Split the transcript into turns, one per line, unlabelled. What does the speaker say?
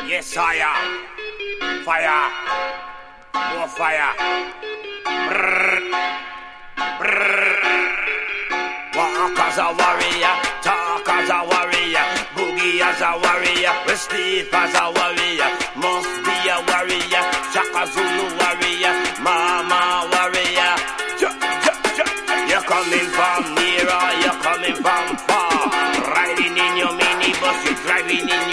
Yes, I am. Fire. More fire. Brrr. Brrr. Walk as a warrior. Talk as a warrior. Boogie as a warrior. We sleep as a warrior. Must be a warrior. Shaka Zulu warrior. Mama warrior. You're coming from near or you're coming from far. Riding in your minibus, you're driving in